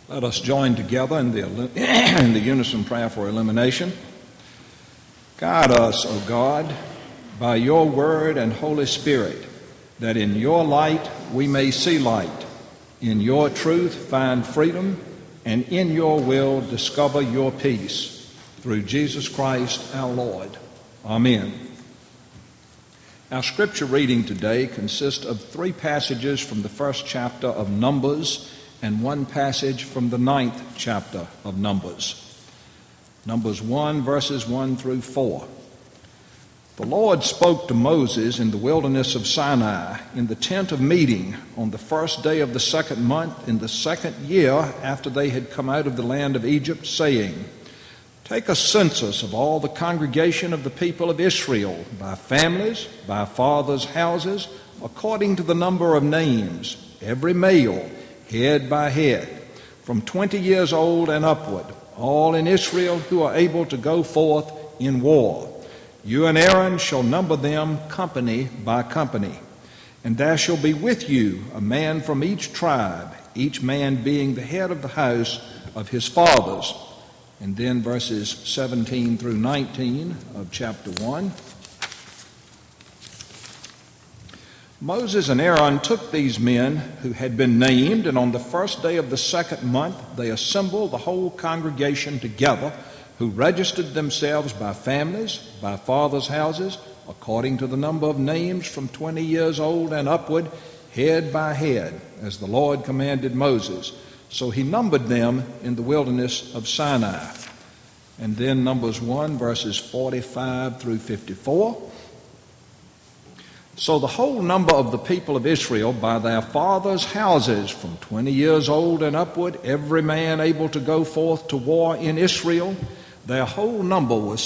Let us join together in the unison prayer for illumination. Guide us, O God, by your word and Holy Spirit, that in your light we may see light, in your truth find freedom, and in your will discover your peace. Through Jesus Christ our Lord. Amen. Our scripture reading today consists of 3 passages from the first chapter of Numbers and 1 passage from the 9th chapter of Numbers. Numbers 1, verses 1 through 4. The Lord spoke to Moses in the wilderness of Sinai in the tent of meeting on the first day of the 2nd month in the 2nd year after they had come out of the land of Egypt, saying, Take a census of all the congregation of the people of Israel, by families, by fathers' houses, according to the number of names, every male, head by head, from 20 years old and upward, all in Israel who are able to go forth in war. You and Aaron shall number them company by company. And there shall be with you a man from each tribe, each man being the head of the house of his fathers. And then verses 17 through 19 of chapter 1. Moses and Aaron took these men who had been named, and on the first day of the 2nd month they assembled the whole congregation together, who registered themselves by families, by fathers' houses, according to the number of names from 20 years old and upward, head by head, as the Lord commanded Moses. So he numbered them in the wilderness of Sinai. And then Numbers 1, verses 45 through 54. So the whole number of the people of Israel by their fathers' houses, from 20 years old and upward, every man able to go forth to war in Israel, their whole number was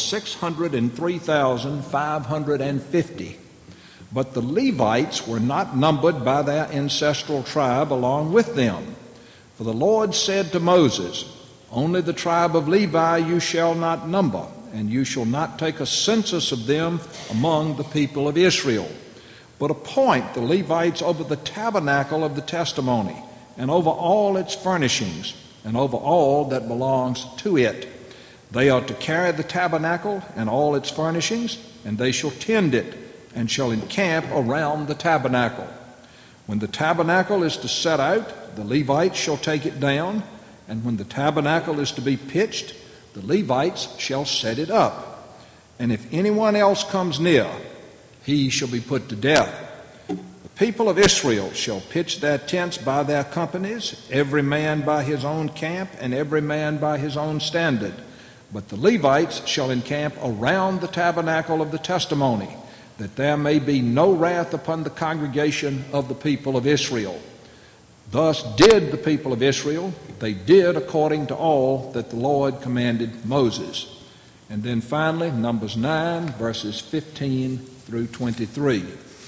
603,550. But the Levites were not numbered by their ancestral tribe along with them. For the Lord said to Moses, Only the tribe of Levi you shall not number, and you shall not take a census of them among the people of Israel. But appoint the Levites over the tabernacle of the testimony, and over all its furnishings, and over all that belongs to it. They are to carry the tabernacle and all its furnishings, and they shall tend it, and shall encamp around the tabernacle. When the tabernacle is to set out, the Levites shall take it down, and when the tabernacle is to be pitched, the Levites shall set it up. And if anyone else comes near, he shall be put to death. The people of Israel shall pitch their tents by their companies, every man by his own camp, and every man by his own standard. But the Levites shall encamp around the tabernacle of the testimony, that there may be no wrath upon the congregation of the people of Israel. Thus did the people of Israel. They did according to all that the Lord commanded Moses. And then finally, Numbers 9, verses 15 through 23.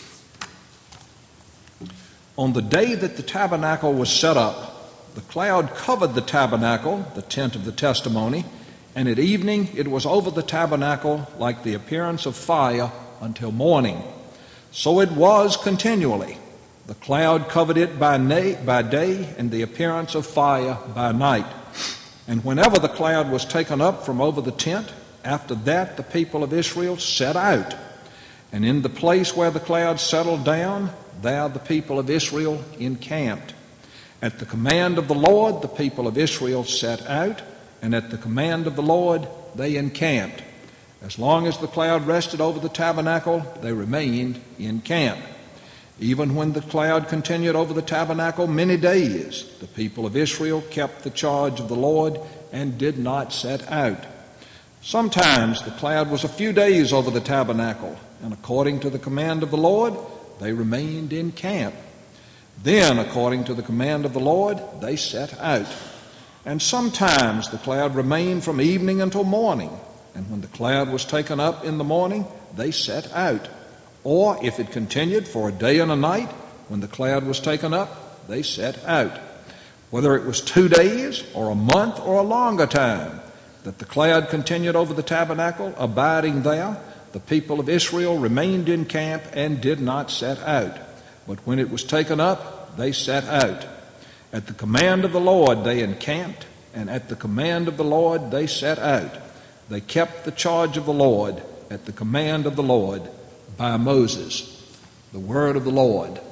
On the day that the tabernacle was set up, the cloud covered the tabernacle, the tent of the testimony, and at evening it was over the tabernacle like the appearance of fire until morning. So it was continually. The cloud covered it by day, and the appearance of fire by night. And whenever the cloud was taken up from over the tent, after that the people of Israel set out. And in the place where the cloud settled down, there the people of Israel encamped. At the command of the Lord, the people of Israel set out, and at the command of the Lord, they encamped. As long as the cloud rested over the tabernacle, they remained in camp. Even when the cloud continued over the tabernacle many days, the people of Israel kept the charge of the Lord and did not set out. Sometimes the cloud was a few days over the tabernacle, and according to the command of the Lord, they remained in camp. Then, according to the command of the Lord, they set out. And sometimes the cloud remained from evening until morning, and when the cloud was taken up in the morning, they set out. Or if it continued for a day and a night, when the cloud was taken up, they set out. Whether it was 2 days or a month or a longer time that the cloud continued over the tabernacle, abiding there, the people of Israel remained in camp and did not set out. But when it was taken up, they set out. At the command of the Lord they encamped, and at the command of the Lord they set out. They kept the charge of the Lord at the command of the Lord by Moses. The word of the Lord.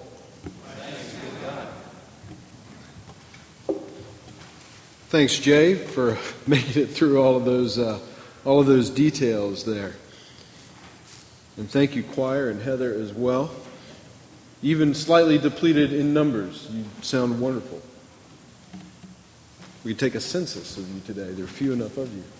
Thanks, Jay, for making it through all of those details there. And thank you, choir, and Heather as well. Even slightly depleted in numbers, you sound wonderful. We could take a census of you today. There are few enough of you.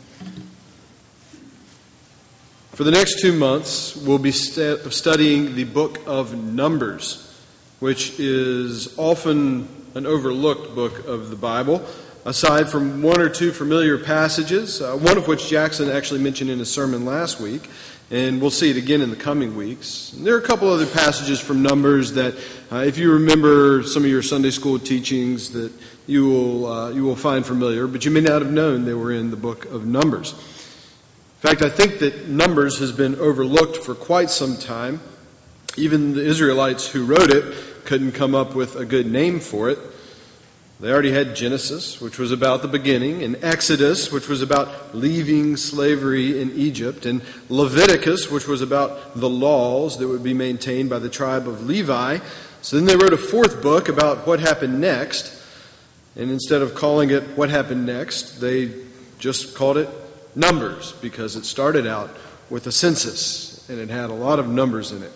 For the next 2 months, we'll be studying the book of Numbers, which is often an overlooked book of the Bible. Aside from one or two familiar passages, one of which Jackson actually mentioned in his sermon last week, and we'll see it again in the coming weeks. And there are a couple other passages from Numbers that, if you remember some of your Sunday school teachings, that you will find familiar, but you may not have known they were in the book of Numbers. In fact, I think that Numbers has been overlooked for quite some time. Even the Israelites who wrote it couldn't come up with a good name for it. They already had Genesis, which was about the beginning, and Exodus, which was about leaving slavery in Egypt, and Leviticus, which was about the laws that would be maintained by the tribe of Levi. So then they wrote a fourth book about what happened next, and instead of calling it What Happened Next, they just called it Numbers, because it started out with a census, and it had a lot of numbers in it.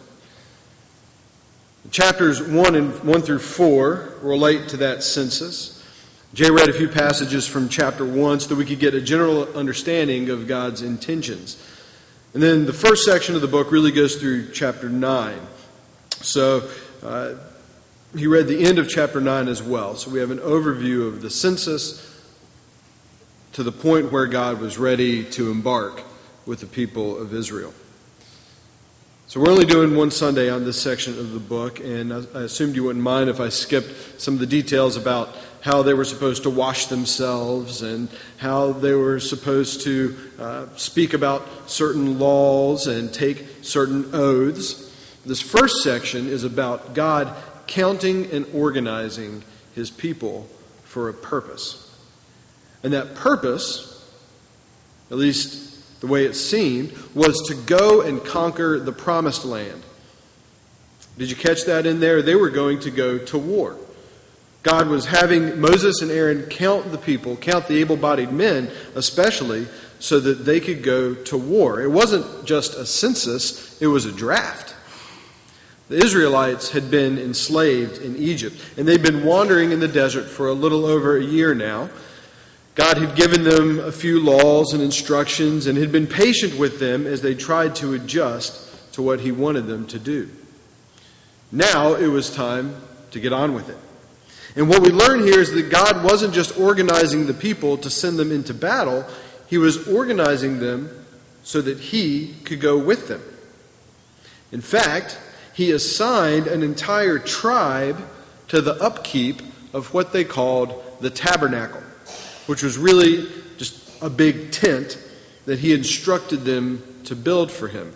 Chapters 1 through 4 relate to that census. Jay read a few passages from chapter 1 so that we could get a general understanding of God's intentions. And then the first section of the book really goes through chapter 9. So he read the end of chapter 9 as well. So we have an overview of the census to the point where God was ready to embark with the people of Israel. So we're only doing one Sunday on this section of the book, and I assumed you wouldn't mind if I skipped some of the details about how they were supposed to wash themselves and how they were supposed to speak about certain laws and take certain oaths. This first section is about God counting and organizing His people for a purpose. And that purpose, at least the way it seemed, was to go and conquer the promised land. Did you catch that in there? They were going to go to war. God was having Moses and Aaron count the people, count the able-bodied men especially, so that they could go to war. It wasn't just a census, it was a draft. The Israelites had been enslaved in Egypt, and they'd been wandering in the desert for a little over a year now. God had given them a few laws and instructions and had been patient with them as they tried to adjust to what He wanted them to do. Now it was time to get on with it. And what we learn here is that God wasn't just organizing the people to send them into battle. He was organizing them so that He could go with them. In fact, He assigned an entire tribe to the upkeep of what they called the tabernacle, which was really just a big tent that He instructed them to build for Him.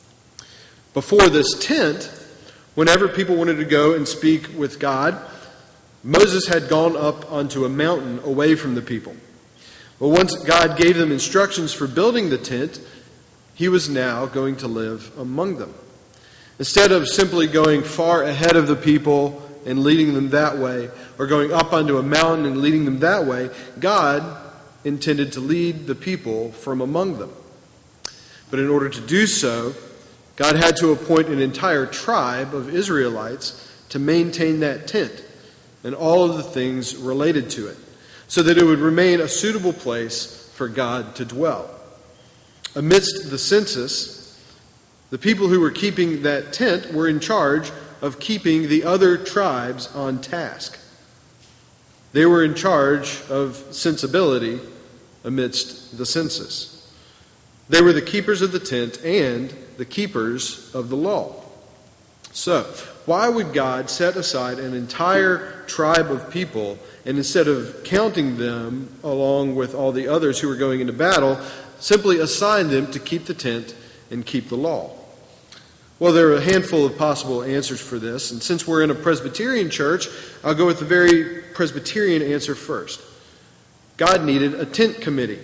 Before this tent, whenever people wanted to go and speak with God, Moses had gone up onto a mountain away from the people. But once God gave them instructions for building the tent, He was now going to live among them. Instead of simply going far ahead of the people and leading them that way, or going up onto a mountain and leading them that way, God intended to lead the people from among them. But in order to do so, God had to appoint an entire tribe of Israelites to maintain that tent and all of the things related to it, so that it would remain a suitable place for God to dwell. Amidst the census, the people who were keeping that tent were in charge of keeping the other tribes on task. They were in charge of sensibility amidst the census. They were the keepers of the tent and the keepers of the law. So, why would God set aside an entire tribe of people, and instead of counting them along with all the others who were going into battle, simply assign them to keep the tent and keep the law? Well, there are a handful of possible answers for this, and since we're in a Presbyterian church, I'll go with the very Presbyterian answer first. God needed a tent committee.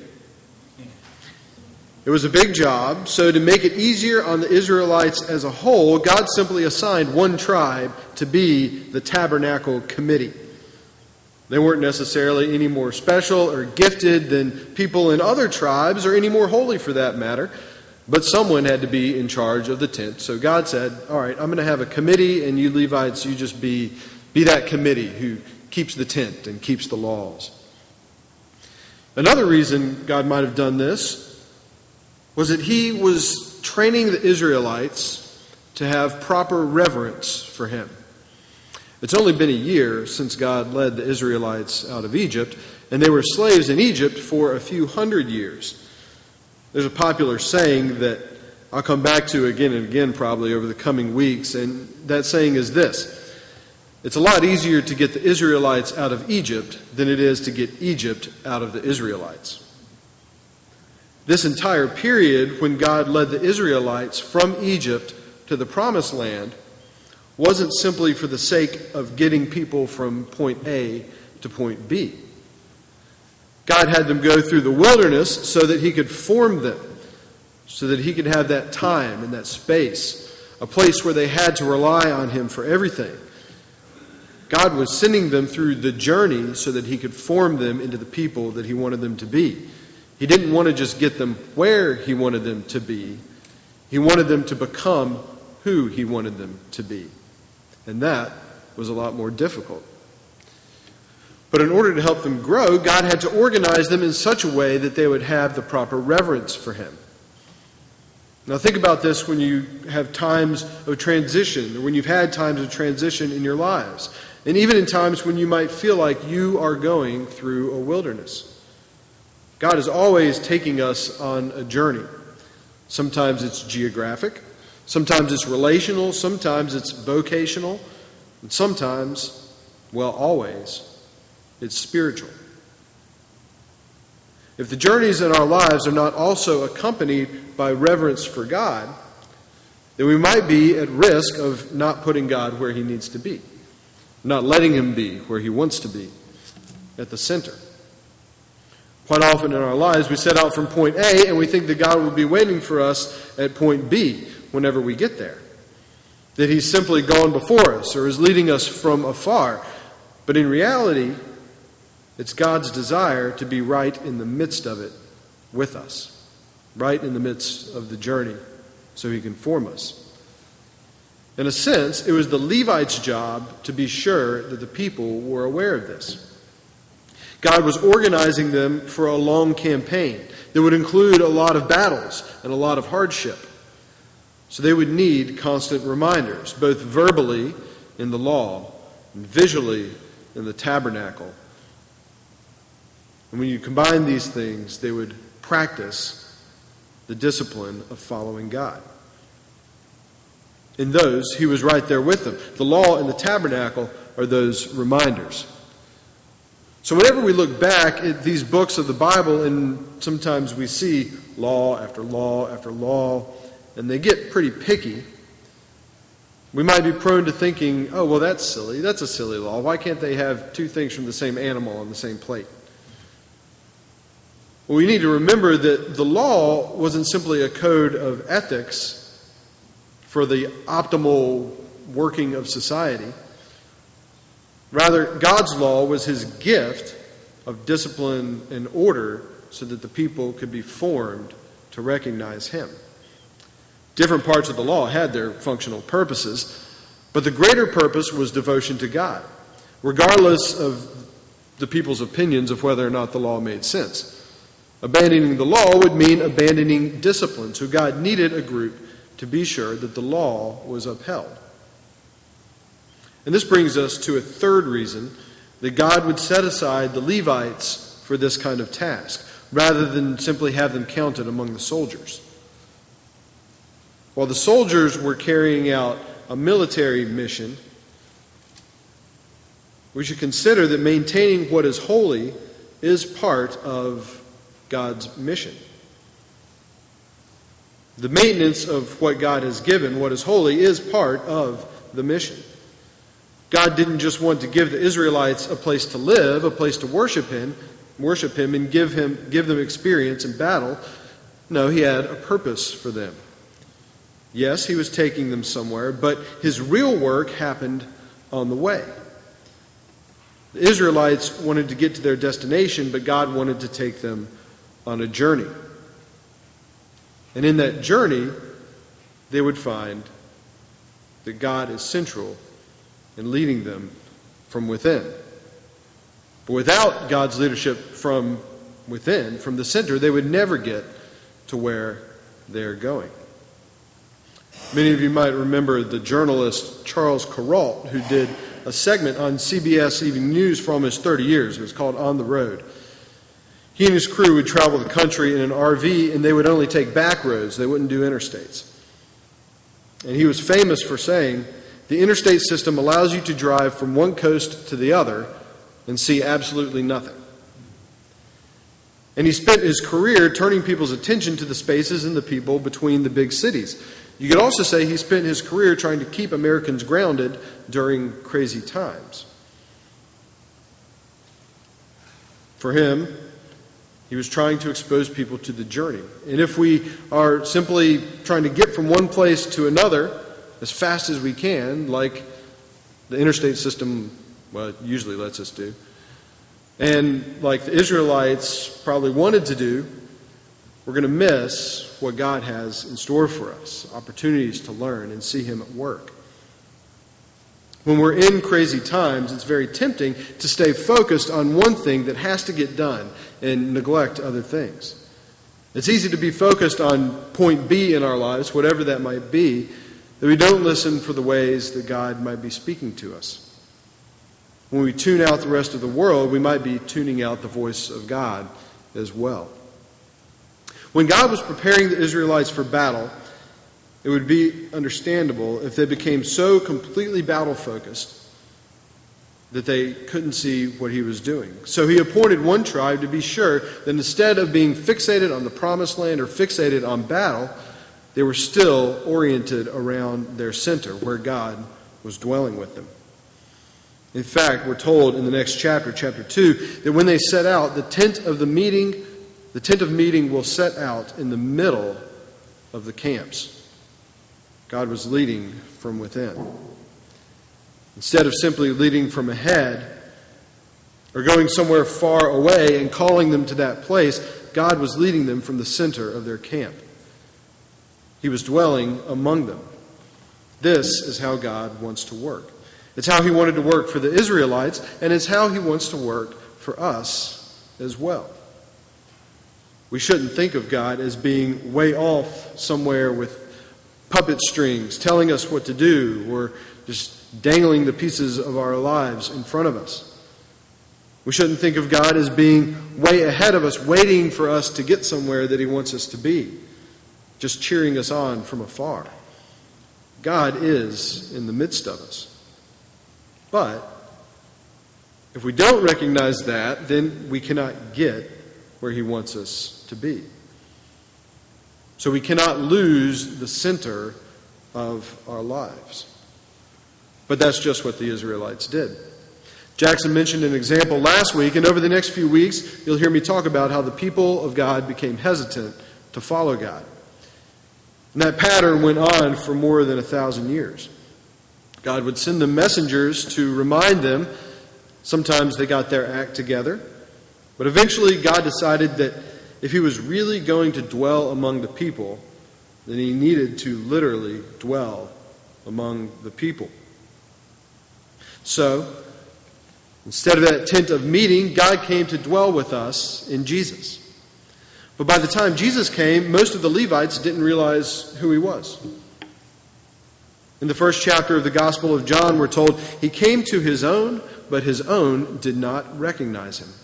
It was a big job, so to make it easier on the Israelites as a whole, God simply assigned one tribe to be the tabernacle committee. They weren't necessarily any more special or gifted than people in other tribes, or any more holy for that matter, but someone had to be in charge of the tent. So God said, all right, I'm going to have a committee, and you Levites, you just be that committee who keeps the tent and keeps the laws. Another reason God might have done this was that he was training the Israelites to have proper reverence for him. It's only been a year since God led the Israelites out of Egypt, and they were slaves in Egypt for a few hundred years. There's a popular saying that I'll come back to again and again probably over the coming weeks, and that saying is this: it's a lot easier to get the Israelites out of Egypt than it is to get Egypt out of the Israelites. This entire period when God led the Israelites from Egypt to the Promised Land wasn't simply for the sake of getting people from point A to point B. God had them go through the wilderness so that he could form them, so that he could have that time and that space, a place where they had to rely on him for everything. God was sending them through the journey so that he could form them into the people that he wanted them to be. He didn't want to just get them where he wanted them to be. He wanted them to become who he wanted them to be. And that was a lot more difficult. But in order to help them grow, God had to organize them in such a way that they would have the proper reverence for him. Now think about this when you have times of transition, or when you've had times of transition in your lives, and even in times when you might feel like you are going through a wilderness. God is always taking us on a journey. Sometimes it's geographic, sometimes it's relational, sometimes it's vocational, and sometimes, well, always, it's spiritual. If the journeys in our lives are not also accompanied by reverence for God, then we might be at risk of not putting God where he needs to be, not letting him be where he wants to be, at the center. Quite often in our lives, we set out from point A and we think that God will be waiting for us at point B whenever we get there. That he's simply gone before us or is leading us from afar. But in reality, it's God's desire to be right in the midst of it with us, right in the midst of the journey, so he can form us. In a sense, it was the Levites' job to be sure that the people were aware of this. God was organizing them for a long campaign that would include a lot of battles and a lot of hardship. So they would need constant reminders, both verbally in the law and visually in the tabernacle. And when you combine these things, they would practice the discipline of following God. In those, he was right there with them. The law and the tabernacle are those reminders. So whenever we look back at these books of the Bible, and sometimes we see law after law after law, and they get pretty picky, we might be prone to thinking, oh, well, that's silly. That's a silly law. Why can't they have two things from the same animal on the same plate? Well, we need to remember that the law wasn't simply a code of ethics for the optimal working of society. Rather, God's law was his gift of discipline and order so that the people could be formed to recognize him. Different parts of the law had their functional purposes, but the greater purpose was devotion to God, regardless of the people's opinions of whether or not the law made sense. Abandoning the law would mean abandoning discipline, so God needed a group to be sure that the law was upheld. And this brings us to a third reason that God would set aside the Levites for this kind of task, rather than simply have them counted among the soldiers. While the soldiers were carrying out a military mission, we should consider that maintaining what is holy is part of God's mission. The maintenance of what God has given, what is holy, is part of the mission. God didn't just want to give the Israelites a place to live, a place to worship Him, and give them experience in battle. No, He had a purpose for them. Yes, He was taking them somewhere, but His real work happened on the way. The Israelites wanted to get to their destination, but God wanted to take them on a journey. And in that journey, they would find that God is central in leading them from within. But without God's leadership from within, from the center, they would never get to where they're going. Many of you might remember the journalist Charles Kuralt, who did a segment on CBS Evening News for almost 30 years. It was called On the Road. He and his crew would travel the country in an RV, and they would only take back roads. They wouldn't do interstates. And he was famous for saying, the interstate system allows you to drive from one coast to the other and see absolutely nothing. And he spent his career turning people's attention to the spaces and the people between the big cities. You could also say he spent his career trying to keep Americans grounded during crazy times. For him, he was trying to expose people to the journey. And if we are simply trying to get from one place to another as fast as we can, like the interstate system, usually lets us do, and like the Israelites probably wanted to do, we're going to miss what God has in store for us, opportunities to learn and see Him at work. When we're in crazy times, it's very tempting to stay focused on one thing that has to get done and neglect other things. It's easy to be focused on point B in our lives, whatever that might be, that we don't listen for the ways that God might be speaking to us. When we tune out the rest of the world, we might be tuning out the voice of God as well. When God was preparing the Israelites for battle, it would be understandable if they became so completely battle-focused that they couldn't see what He was doing. So He appointed one tribe to be sure that instead of being fixated on the promised land or fixated on battle, they were still oriented around their center, where God was dwelling with them. In fact, we're told in the next chapter, chapter 2, that when they set out, the tent of meeting will set out in the middle of the camps. God was leading from within. Instead of simply leading from ahead or going somewhere far away and calling them to that place, God was leading them from the center of their camp. He was dwelling among them. This is how God wants to work. It's how He wanted to work for the Israelites, and it's how He wants to work for us as well. We shouldn't think of God as being way off somewhere with puppet strings telling us what to do, or just dangling the pieces of our lives in front of us. We shouldn't think of God as being way ahead of us, waiting for us to get somewhere that He wants us to be, just cheering us on from afar. God is in the midst of us. But if we don't recognize that, then we cannot get where He wants us to be. So we cannot lose the center of our lives. But that's just what the Israelites did. Jackson mentioned an example last week, and over the next few weeks, you'll hear me talk about how the people of God became hesitant to follow God. And that pattern went on for more than 1,000 years. God would send them messengers to remind them. Sometimes they got their act together. But eventually God decided that if He was really going to dwell among the people, then He needed to literally dwell among the people. So, instead of that tent of meeting, God came to dwell with us in Jesus. But by the time Jesus came, most of the Levites didn't realize who He was. In the first chapter of the Gospel of John, we're told, He came to His own, but His own did not recognize Him.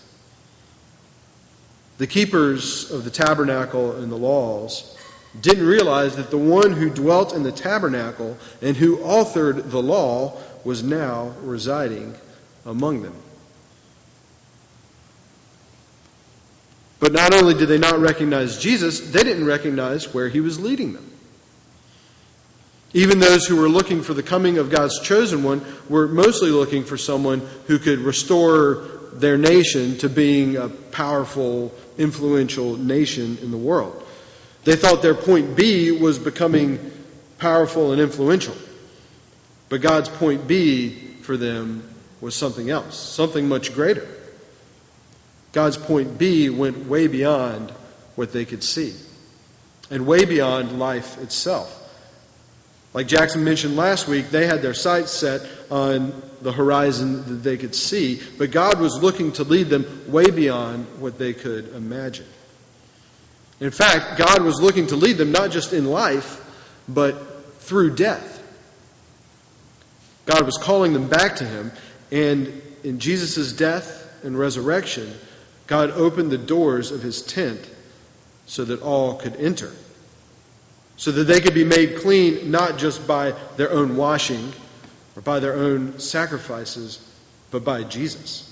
The keepers of the tabernacle and the laws didn't realize that the one who dwelt in the tabernacle and who authored the law was now residing among them. But not only did they not recognize Jesus, they didn't recognize where he was leading them. Even those who were looking for the coming of God's chosen one were mostly looking for someone who could restore their nation to being a powerful, influential nation in the world. They thought their point B was becoming powerful and influential. But God's point B for them was something else, something much greater. God's point B went way beyond what they could see, and way beyond life itself. Like Jackson mentioned last week, they had their sights set on the horizon that they could see, but God was looking to lead them way beyond what they could imagine. In fact, God was looking to lead them not just in life, but through death. God was calling them back to him, and in Jesus' death and resurrection, God opened the doors of his tent so that all could enter, so that they could be made clean not just by their own washing or by their own sacrifices, but by Jesus.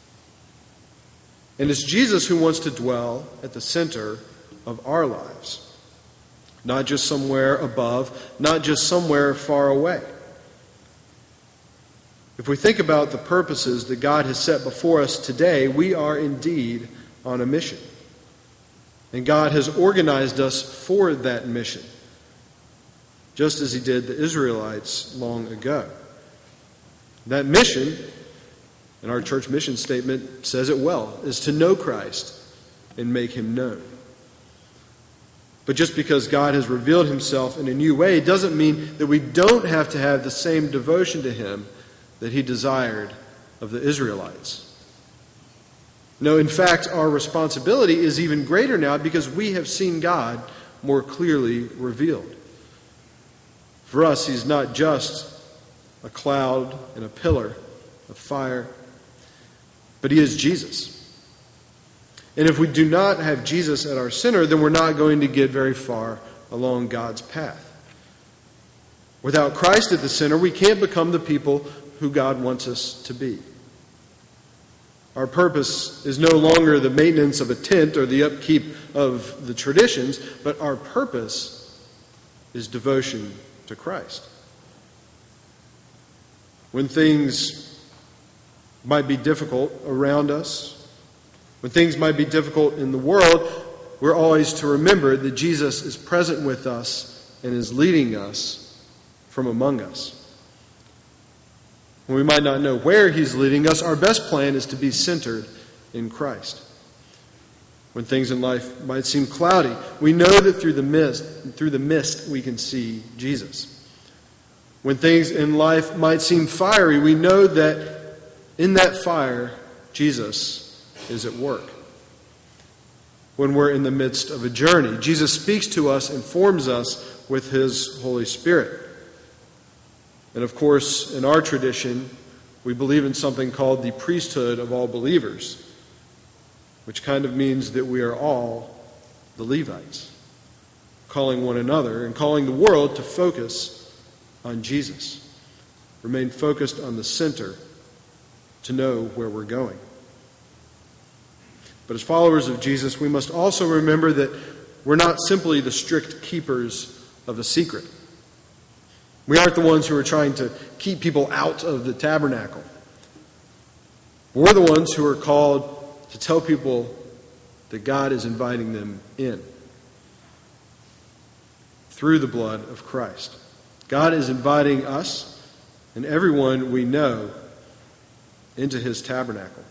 And it's Jesus who wants to dwell at the center of our lives, not just somewhere above, not just somewhere far away. If we think about the purposes that God has set before us today, we are indeed on a mission. And God has organized us for that mission, just as he did the Israelites long ago. That mission, and our church mission statement says it well, is to know Christ and make him known. But just because God has revealed himself in a new way doesn't mean that we don't have to have the same devotion to him that he desired of the Israelites. No, in fact, our responsibility is even greater now because we have seen God more clearly revealed. For us, he's not just a cloud and a pillar of fire, but he is Jesus. And if we do not have Jesus at our center, then we're not going to get very far along God's path. Without Christ at the center, we can't become the people who God wants us to be. Our purpose is no longer the maintenance of a tent or the upkeep of the traditions, but our purpose is devotion to Christ. When things might be difficult around us, when things might be difficult in the world, we're always to remember that Jesus is present with us and is leading us from among us. When we might not know where he's leading us, our best plan is to be centered in Christ. When things in life might seem cloudy, we know that through the mist we can see Jesus. When things in life might seem fiery, we know that in that fire, Jesus is at work. When we're in the midst of a journey, Jesus speaks to us and forms us with his Holy Spirit. And of course, in our tradition, we believe in something called the priesthood of all believers, which kind of means that we are all the Levites, calling one another and calling the world to focus on Jesus. Remain focused on the center to know where we're going. But as followers of Jesus, we must also remember that we're not simply the strict keepers of a secret. We aren't the ones who are trying to keep people out of the tabernacle. We're the ones who are called to tell people that God is inviting them in through the blood of Christ. God is inviting us and everyone we know into his tabernacle.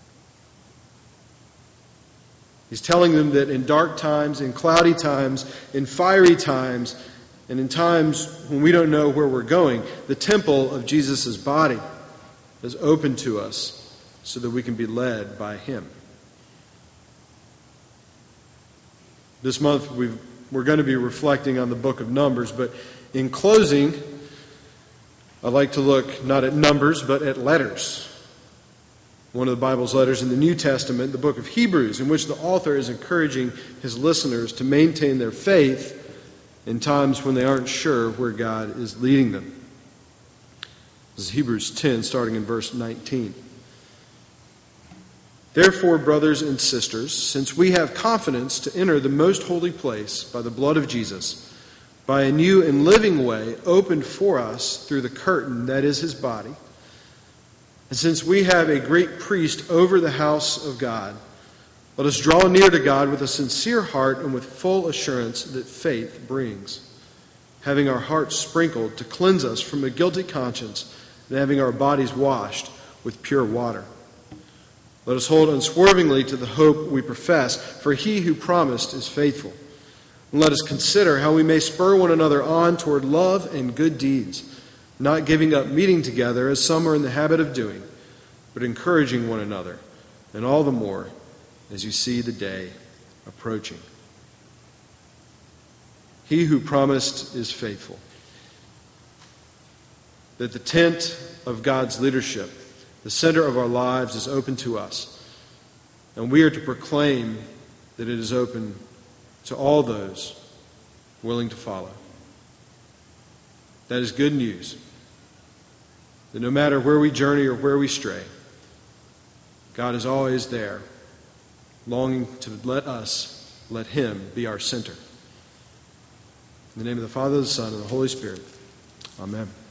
He's telling them that in dark times, in cloudy times, in fiery times, and in times when we don't know where we're going, the temple of Jesus' body is open to us so that we can be led by him. This month we're going to be reflecting on the book of Numbers, but in closing, I'd like to look not at numbers, but at letters. One of the Bible's letters in the New Testament, the book of Hebrews, in which the author is encouraging his listeners to maintain their faith in times when they aren't sure where God is leading them. This is Hebrews 10, starting in verse 19. Therefore, brothers and sisters, since we have confidence to enter the most holy place by the blood of Jesus, by a new and living way opened for us through the curtain that is his body, and since we have a great priest over the house of God, let us draw near to God with a sincere heart and with full assurance that faith brings, having our hearts sprinkled to cleanse us from a guilty conscience and having our bodies washed with pure water. Let us hold unswervingly to the hope we profess, for he who promised is faithful. And let us consider how we may spur one another on toward love and good deeds, not giving up meeting together as some are in the habit of doing, but encouraging one another, and all the more as you see the day approaching. He who promised is faithful. That the tent of God's leadership, the center of our lives, is open to us. And we are to proclaim that it is open to all those willing to follow. That is good news. That no matter where we journey or where we stray, God is always there, longing to let him be our center. In the name of the Father, the Son, and the Holy Spirit. Amen.